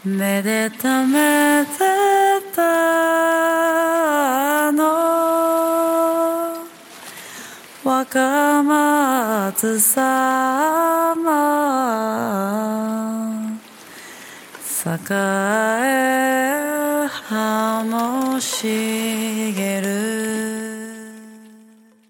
めでためでたの若松様栄え葉も茂